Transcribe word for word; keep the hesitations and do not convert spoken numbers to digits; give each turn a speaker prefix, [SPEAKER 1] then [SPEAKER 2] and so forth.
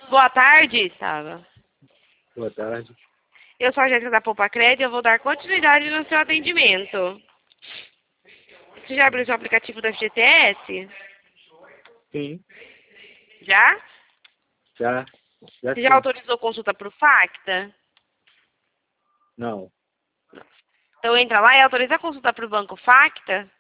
[SPEAKER 1] Boa tarde, Sara.
[SPEAKER 2] Boa tarde.
[SPEAKER 1] Eu sou a agência da Poupa Crédito e eu vou dar continuidade no seu atendimento. Você já abriu seu aplicativo da F G T S?
[SPEAKER 2] Sim.
[SPEAKER 1] Já?
[SPEAKER 2] Já. Já
[SPEAKER 1] Você já
[SPEAKER 2] sim.
[SPEAKER 1] autorizou consulta para o Facta?
[SPEAKER 2] Não.
[SPEAKER 1] Então entra lá e autoriza a consulta para o Banco Facta.